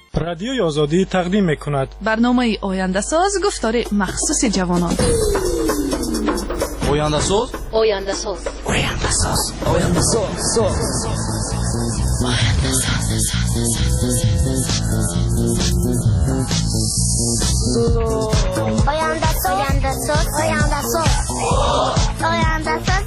رادیوی آزادی تقدیم می‌کند برنامه آینده ساز گفتار مخصوص جوانان. آینده ساز آینده ساز آینده ساز آینده ساز آینده ساز آینده ساز آینده ساز آینده ساز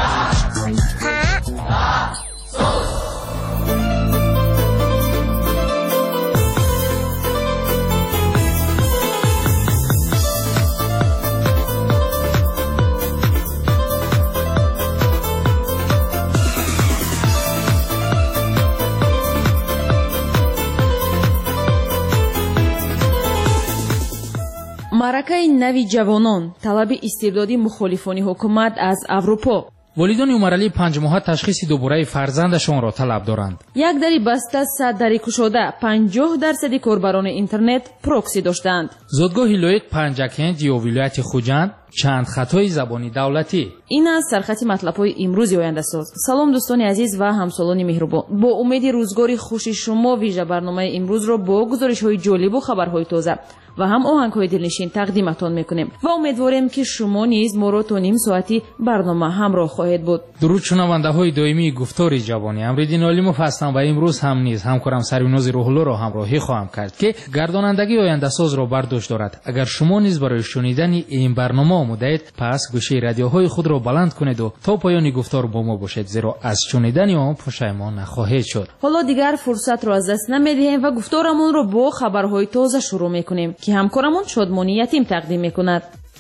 маъракаи нави ҷавонон талаби истибдоди мухолифони ҳукумат аз аврупо. волидони умаралии 5 моҳа ташхиси дубораи фарзандашонро талаб доранд. як дари баста 100 дари кушода 50% корбарони интернет прокси доштанд. зодгоҳи лоиқ панҷакенҷ ё вилояти хуҷанд чанд хатои забони давлатӣ. ин аст сархати матлабҳои имрӯзи ояндасоз. салом дӯстони азиз ва ҳамсолони меҳрубон. бо умеди рӯзгори хуши шумо вижа барномаи имрӯзро бо гузоришҳои ҷолибу хабарҳои тоза ва ҳам оҳангҳои дилнишин тақдиматон мекунем ва умедворем ки шумо низ моро то ним соати барнома ҳамроҳ хоҳед буд. дуруд шунавандаҳои доимии гуфтори ҷавонӣ, амриддин олимов ҳастам ва имрӯз ҳам низ ҳамкорам сарвинози рӯҳуллоро ҳамроҳӣ хоҳам кард ки гардонандагии ояндасозро бардошт дорад. агар шумо низ барои шунидани ин барнома омодаед, пас гӯшаи радиоҳои худро баланд кунеду то поёни гуфтор бо мо бошед, зеро аз шунидани он пушаймон нахоҳед шуд. ҳоло дигар фурсатро аз даст намедиҳем ва гуфторамонро бо хабарҳои тоза шурӯъ мекунем ки ҳамкорамон Шодмони Ятим тақдим мекунад.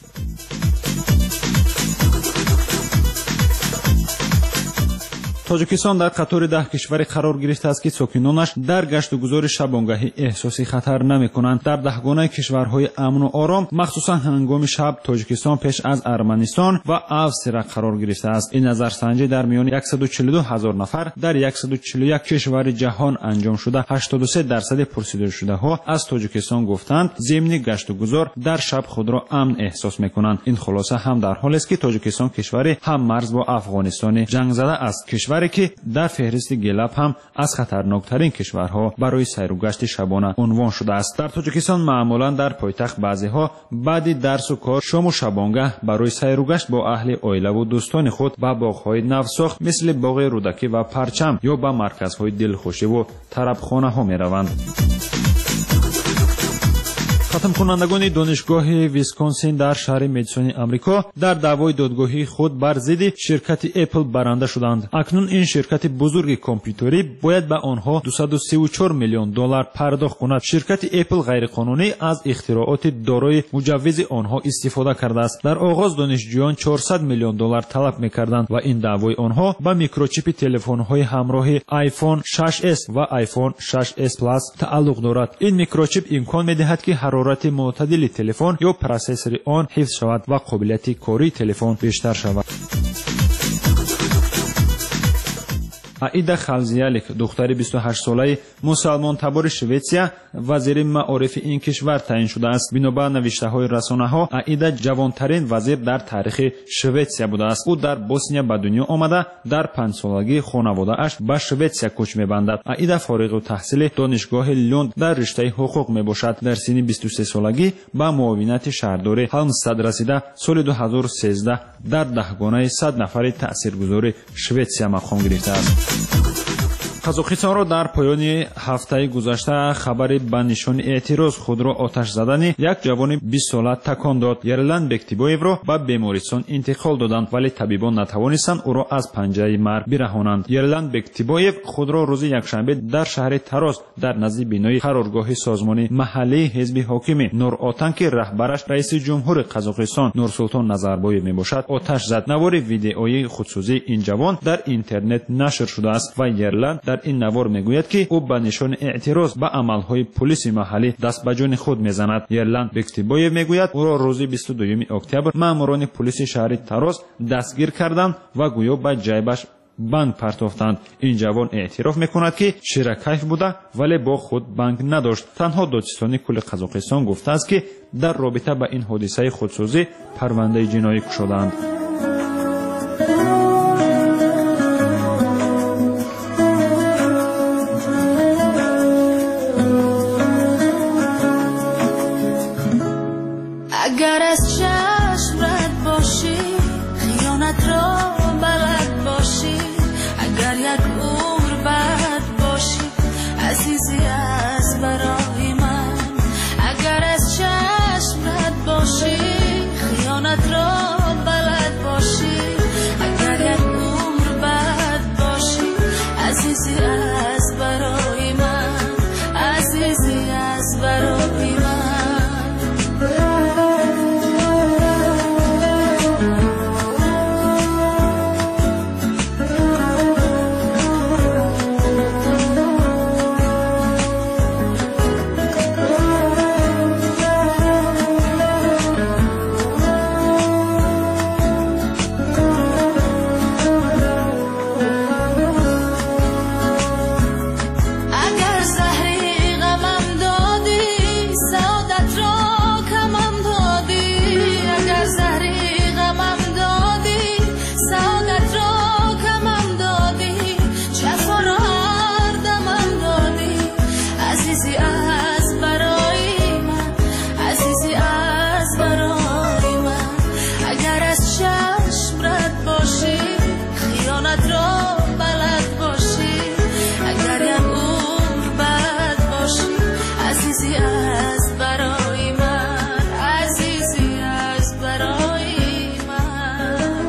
тоҷикистон дар қатори 10 кишваре қарор гирифтааст ки сокинонаш дар гашту гузори шабонгаҳӣ эҳсоси хатар намекунанд. дар 10 гонаи кишварҳои амну ором, махсусан ҳангоми шаб, тоҷикистон пеш аз Арманистон ва Австрия қарор гирифтааст. ин назарсанҷӣ дар миёни 142 000 нафар дар 141 кишвари ҷаҳон анҷом шуда, 83% пурсидашудаҳо аз Тоҷикистон гуфтанд зимни гашту гузор дар шаб худро амн эҳсос мекунанд. ин хулоса ҳам дар ҳолест ки Тоҷикистон кишвари ҳам марз бо Афғонистони ҷангзада аст. кишваре ки дар феҳристи гелаб ҳам аз хатарноктарин кишварҳо барои сайругашти шабона унвон шудааст. дар Тоҷикистон маъмулан дар пойтахт баъзеҳо баъди дарсу кор шому шабонгаҳ барои сайругашт бо аҳли оилаву дӯстони худ ба боғҳои навсохт мисли боғи Рӯдакӣ ва Парчам ё ба марказҳои дилхушиву тарабхонаҳо мераванд. хатмкунандагони донишгоҳи Висконсин дар шаҳри Медисони Амрико дар даъвои додгоҳии худ бар зидди ширкати Apple баранда шуданд. акнун ин ширкати бузурги компютерӣ бояд ба онҳо $234 миллион пардохт кунад. ширкати Apple ғайриқонунӣ аз ихтирооти дорои муҷаввизи онҳо истифода кардааст. дар оғоз донишҷӯён $400 миллион талаб мекарданд ва ин даъвои онҳо ба микрочипи телефонҳои ҳамроҳи iPhone 6s ва iPhone 6s Plus тааллуқ дорад. ин микрочип имкон медиҳад ки ҳарорати мӯътадили телефон ё процессори он ҳифз шавад ва қобилияти кории телефон бештар шавад. аида Халзиялик, духтари 28-солаи мусалмонтабори Шветсия, вазири маорифи ин кишвар таъин шудааст. бинобар навиштаҳои расонаҳо, аида ҷавонтарин вазир дар таърихи Шветсия будааст. ӯ дар Босния ба дунё омада, дар 5-солагӣ хонаводааш ба Шветсия кӯч мебандад. аида фориғу таҳсили донишгоҳи Лунд дар риштаи ҳуқуқ мебошад. дар синни 23-солагӣ ба муовинати шаҳрдори Халмстад расида, соли 2013 дар 10 гонаи 100 нафари таъсиргузори Шветсия мақом гирифтааст. қазоқистонро дар поёни ҳафтаи гузашта хабари ба нишони эътироз худро оташ задани як ҷавони 20 сола такон дод. Ерлан Бектибоевро ба бемористон интиқол доданд, вале табибон натавонистанд ӯро аз панҷаи марг бираҳонанд. Ерлан Бектибоев худро рӯзи якшанбе дар шаҳри Тарос дар назди бинои қароргоҳи созмони маҳаллии ҳизби ҳокими Нур-Отан ки раҳбараш раиси ҷумҳури Қазоқистон Нурсултон Назарбоев мебошад, оташ зад. навори видеои худсӯзии ин ҷавон дар интернет нашр шудааст ва Ерлан дар ин навор мегӯяд ки ӯ ба нишони эътироз ба амалҳои полиси маҳаллӣ даст ба ҷони худ мезанад. Ерлан Бектибоев мегӯяд ӯро рӯзи 22 октябр маъмурони полиси шаҳри Тарос дастгир карданд ва гӯё ба ҷайбаш банк партофтанд. ин ҷавон эътироф мекунад ки ширакайф буда, вале бо худ банк надошт. танҳо Додистони кулли Қазоқистон гуфтааст ки дар робита ба ин ҳодисаи худсӯзӣ парвандаи ҷиноӣ кушодаанд. عزیزی از برای من عزیزی از برای من اگر از چشم رد باشی خیانت را بلد باشی اگر عمر بد باشی عزیزی از برای من عزیزی از برای من.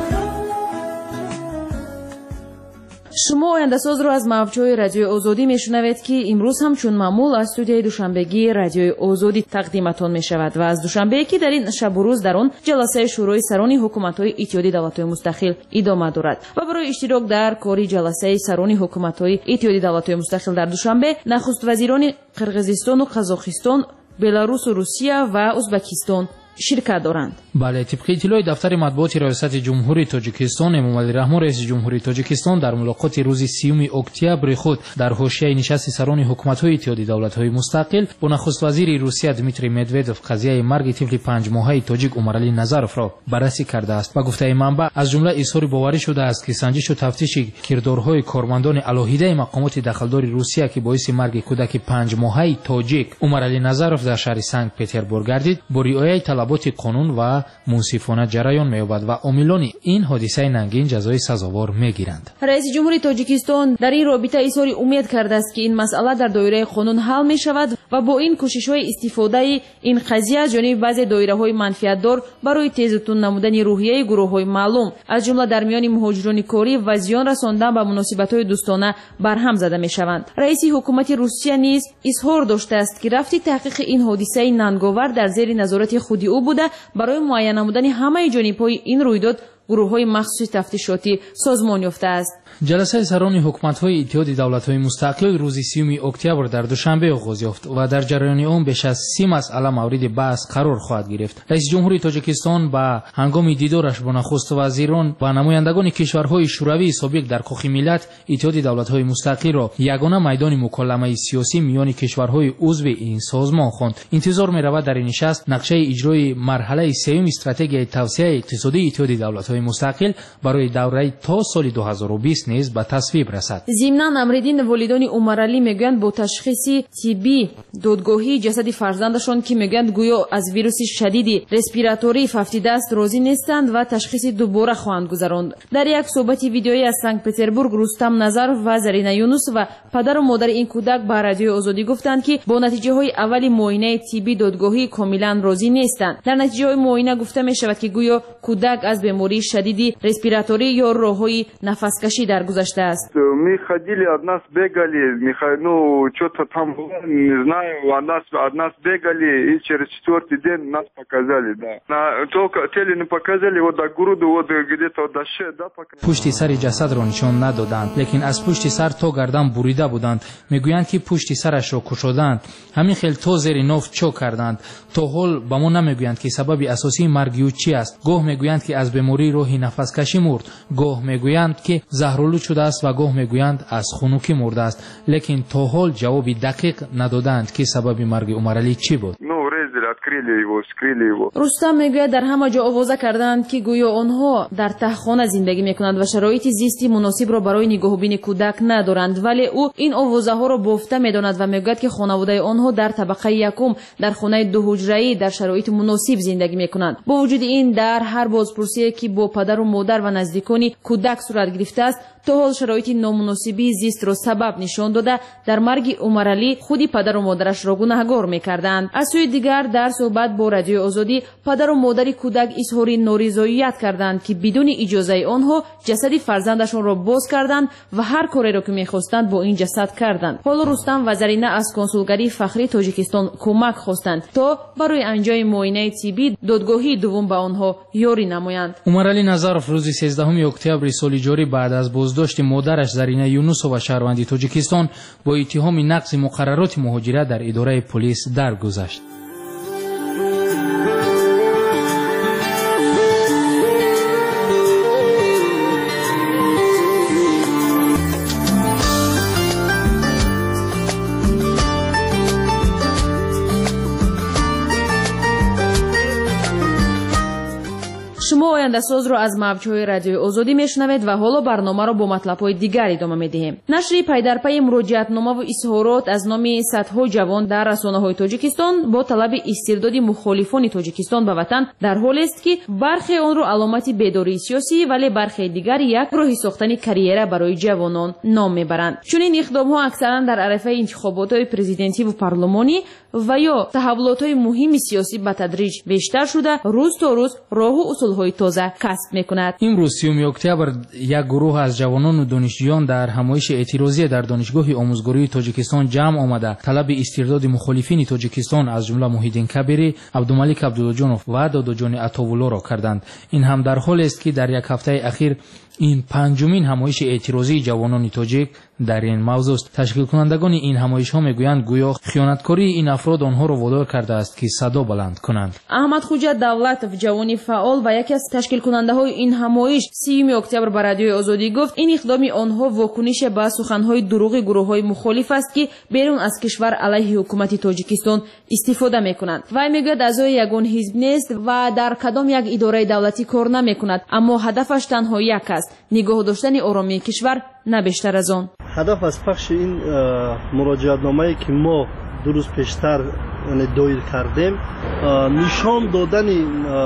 شما آینده ساز رو از موجهای رادیوی آزادی میشنوید که امروز هم چون معمول از استودیوی دوشنبگی رادیوی آزادی تقدیمتان می شود و از دوشنبه که در این شب و روز در آن جلسه شورای سران حکومت‌های اتحادیه دولت‌های مستقل ادامه دارد و برای اشتراک در کاری جلسه سران حکومت‌های اتحادیه دولت‌های مستقل در دوشنبه نخست وزیران قرقیزستان و قزاقستان، بلاروس و روسیه و ازبکستان شرکت دارند. بله، طبق اطلاع دفتر مطبوعات ریاست جمهوری تاجیکستان، امامعلی رحمان رئیس جمهوری تاجیکستان در ملاقات روز 30 اکتبر خود در حاشیه نشست سران حکومت‌های اتحادیه دولت‌های مستقل با نخست وزیر روسیه دمیتری مدودوف قضیه مرگ طفل 5 ماهه تاجیک عمرعلی نظروف را بررسی کرده است و گفته منبع از جمله اظهار باوری شده است که سنجش و تفتیش کردارهای کارمندان علاهیده مقامات دخلدار روسیه که باعث مرگ کودک 5 ماهه تاجیک عمرعلی نظروف در شهر سنت پترزبورگ گردید با رعایت طلبات قانون و منصفانه جریان می‌یابد و عاملان این حادثه ننگین جزای سزاوار می‌گیرند. رئیس جمهوری تاجیکستان در این رابطه اظهار امید کرده است که این مسئله در دایره قانون حل می‌شود و با این کوشش‌های استفاده این قضیه از جانب بعضی دایره‌های منفعت‌دار برای تیزتون نمودن روحیه گروه‌های معلوم از جمله در میان مهاجران کاری و زیان رساندن به مناسبت‌های دوستانه برهم زده می‌شوند. رئیس حکومت روسیه نیز اظهار داشته است که رفت تحقیق این حادثه ننگاور در زیر نظارت خود او بوده برای معین نمودن همه جانب‌های این رویداد گروه‌های مخصوص تفتیشاتی سازمان یافته است. جلسه سران حکومت‌های اتحادیه دولت‌های مستقل روز 30 اکتبر در دوشنبه آغاز یافت و در جریان آن بیش از 30 مسئله مورد بحث قرار خواهد گرفت. رئیس جمهوری تاجیکستان با هنگام دیدارش با نخست وزیران و نمایندگان کشورهای شوروی سابق در کاخ ملت اتحادیه دولت‌های مستقل را یگانه میدان مکالمه سیاسی میان کشورهای عضو این سازمان خواند. انتظار می‌رود در این نشست نقشه اجرای مرحله سوم استراتژی توسعه اقتصادی اتحادیه دولت‌های مستقل برای دوره تا سال 2020 نیز به تصویب رسد. ضمناً امریدین والدان عمرعلی میگویند با تشخیص طبی دادگاهی جسد فرزندشان که میگویند گویا از ویروس شدید رسپیراتوری ففتیده است راضی نیستند و تشخیص دوباره خواهند گذراند. در یک صحبت ویدیویی از سنت پترزبورگ رستم نظروف و زرینه یونس و پدر و مادر این کودک به رادیوی آزادی گفتند که با نتیجه های اولی معاینه طبی دادگاهی کاملا راضی نیستند. در نتیجه های معاینه گفته می شود که گویا کودک از بیماری شدید رسپیراتوری یا راههای نفسکشی درگذشته است. Мы ходили, от нас бегали, ну, что-то там, не знаю, от нас бегали, и через 4-й день нас показали, да. Только теле не показали, вот до груди, вот где-то до шеи, да, показали. پشت سر جسد را نشان ندادند، لیکن از پشت سر تا گردن بریده بودند. میگویند که پشت سرش را کشودند، همین خیلی تا زیر ناف چو کردند. تا حال به ما نمیگویند که سبب اساسی مرگ او چی است. گاه میگویند که از بیماری راهی نفسکشی مرد، گاه میگویند که زهرآلود شده است و گاه میگویند از خنکی مرده است، لیکن تا حال جواب دقیق ندادند که سبب مرگ عمرعلی چی بود. رستم میگوید در همه جا آوازه کردند که گویا آنها در تهخانه زندگی میکنند و شرایط زیستی مناسب را برای نگاهبین کودک ندارند، ولی او این آوازه ها را بافته میداند و میگوید که خانواده آنها در طبقه یکم در خانه 2 حجره‌ای در شرایط مناسب زندگی میکنند. با وجود این در هر بازپرسی که با پدر و مادر و نزدیکان کودک صورت گرفته است تا حال شرایط نامناسبی زیست را سبب نشان داده در مرگ عمرعلی خودی پدر و مادرش را گناهکار میکردند. از سوی دیگر در صحبت با رادیوی آزادی پدر و مادر کودک اظهار نارضایت کردند که بدون اجازه آنها جسد فرزندشان را باز کردند و هر کاری را که میخواستند با این جسد کردند. حالا رستم و زرینه از کنسولگری فخری تاجیکستان کمک خواستند تا برای انجام معاینه طبی دادگاهی دوم به آنها یاری نمایند. عمرعلی نظروف روز 13 اکتبر سال جاری بعد از بازداشت مادرش زرینه یونس و شهروندی تاجیکستان با اتهام نقض مقررات مهاجرت در اداره پلیس درگذشت. شما ояндасоз ро аз мавҷҳои радиои озодӣ мешунавед ва ҳоло барномаро бо матлабҳои дигар идома медиҳем. Нашри пайдарпайи муроҷиатномаву изҳорот аз номи садҳо ҷавон дар расонаҳои тоҷикистон бо талаби истирдоди мухолифони тоҷикистон ба ватан дар ҳолест ки бархе онро аломати бедории сиёсӣ вале бархе дигар як роҳи сохтани карьера барои ҷавонон ном мебаранд. чунин иқдомҳо аксаран дар арафаи интихоботҳои президентиву парлумонӣ ва ё таҳаввулотҳои муҳими сиёсӣ ба тадриҷ бештар шуда рӯз то рӯз роҳу усулҳои тоза касб мекунад. имрӯз 30 октябр як гурӯҳ аз ҷавонону донишҷӯён дар ҳамоиши эътирозие дар донишгоҳи омӯзгории тоҷикистон ҷамъ омада талаби истирдоди мухолифини тоҷикистон аз ҷумла Муҳиддин Кабирӣ, Абдумалик Абдуллоҷонов ва Додоҷони Атовуллоро карданд. ин ҳам дар ҳолест ки дар як ҳафтаи ахир ин панҷумин ҳамоиши эътирозии ҷавонони тоҷик дар ин мавзӯст. ташкилкунандагони ин ҳамоишҳо мегӯянд гӯё хиёнаткории ин афрод онҳоро водор кардааст ки садо баланд kunand. Аҳмадхуҷа Давлатов, ҷавони фаъол ва яке аз ташкилкунандаҳои ин ҳамоиш 30 октябр ба радиои Озодӣ гуфт, ин иқдоми онҳо вокунише ба суханҳои дурӯғи гурӯҳҳои мухолиф аст, ки берун аз кишвар алайҳи ҳукумати Тоҷикистон истифода мекунанд. Вай мегӯяд аъзои ягон ҳизб нест ва дар кадом як идораи давлатӣ кор намекунад, аммо ҳадафаш танҳо як аст: нигоҳ доштани оромии кишвар, на бештар аз он. ҳадаф аз пахши ин муроҷиатномае ки мо ду рӯз пештар доир кардем, нишон додани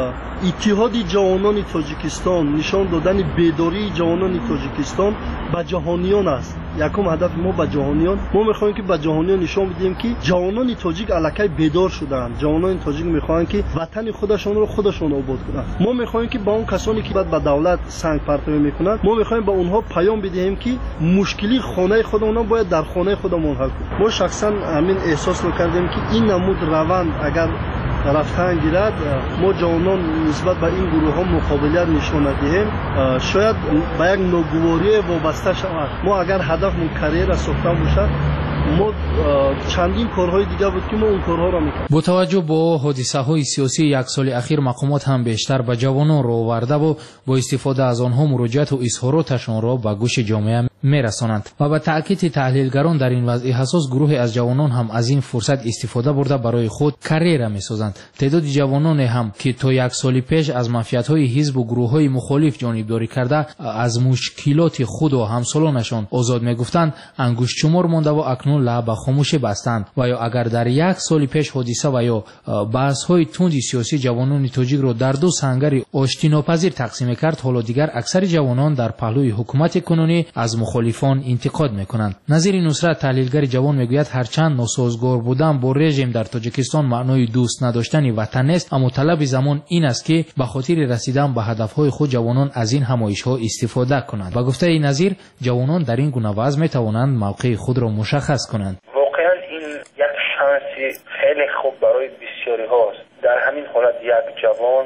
иттиҳоди ҷавонони Тоҷикистон, нишон додани бедории ҷавонони Тоҷикистон ба ҷаҳониён аст. якум ҳадафи мо ба ҷаҳониён, мо мехоҳем ки ба ҷаҳониён нишон бидиҳем ки ҷавонони тоҷик аллакай бедор шудаанд. ҷавонони тоҷик мехоҳанд ки ватани худашонро худашон обод кунанд. мо мехоҳем ки ба он касоне ки баъд ба давлат санг партовӣ мекунанд, мо мехоҳем ба онҳо паём бидиҳем ки мушкили хонаи худамон бояд дар хонаи худамон ҳал кунем. мо шахсан ҳамин эҳсос мекардем ки ин намуд раванд агар рафтан гирад, мо ҷавонон нисбат ба ин гурӯҳҳо муқобилият нишон надиҳем, шояд ба як ногуворие вобаста шавад. мо агар ҳадафмон карьера сохтан бошад, мо чандин корҳои дигар буд ки мо он корҳоро мекардем. бо таваҷҷӯҳ бо ҳодисаҳои сиёсии як соли ахир мақомот ҳам бештар ба ҷавонон роҳ овардаву бо истифода аз онҳо муроҷиату изҳороташонро ба гӯши ҷомеа мерасонанд. ва ба таъкиди таҳлилгарон дар ин вазъи ҳасос гурӯҳе аз ҷавонон ҳам аз ин фурсат истифода бурда барои худ карьера месозанд. теъдоди ҷавононе ҳам ки то як соли пеш аз манфиатҳои ҳизбу гурӯҳҳои мухолиф ҷонибдорӣ карда аз мушкилоти худу ҳамсолонашон озод мегуфтанд, ангуштшумор мондаву акнун лаб ба хомӯшӣ бастанд. ва ё агар дар як соли пеш ҳодиса ва ё баҳсҳои тунди сиёсӣ ҷавонони тоҷикро дар ду сангари оштинопазир тақсим мекард, ҳоло дигар аксари ҷавонон дар паҳлӯи ҳукумати кунунӣ аз мухолифон интиқод мекунанд. Назири Нусрат, таҳлилгари ҷавон, мегӯяд ҳарчанд носозгор будан бо режим дар Тоҷикистон маънои дӯст надоштани ватан нест, аммо талаби замон ин аст ки ба хотири расидан ба ҳадафҳои худ ҷавонон аз ин ҳамоишҳо истифода кунанд. ба гуфтаи Назир, ҷавонон дар ин гуна вазъ метавонанд мавқеи худро мушаххас kunand. واقعا این یک شانسی خیلی خوب برای بسیاری هاست. در همین حالت یک جوان،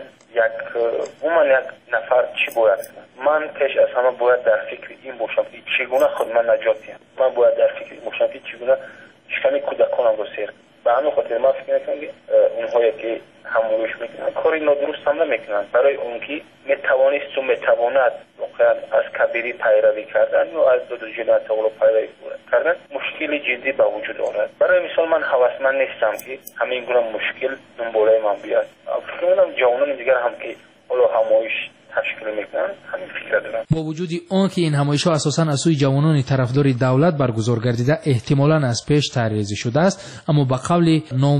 یک نفر چی باید کنه؟ من پیش از همه باید در فکر این باشم که چگونه خود من نجات دهم. من باید در فکر باشم که چگونه شکم کودکانم رو سیر. به همین خاطر من فکر میکنم که اونهایی که همراهیش میکنن کاری نادرست هم نمیکنن. برای اون که میتوانست و میتواند واقعا از کبیری پیروی کردن یا از دادوجانی عطاالله پیروی کردن مشکلی جدی به وجود آورد. برای مثال من هوسمند نیستم که همین گونه مشکل دنباله من بیاد. فکر میکنم جوانان دیگر هم که حالا همایش تشکیل میکنن همین فکر دارن. با وجود آن که این همایش‌ها اساساً از سوی جوانان طرفدار دولت برگزار گردیده احتمالاً از پیش طرح‌ریزی شده است، اما به قول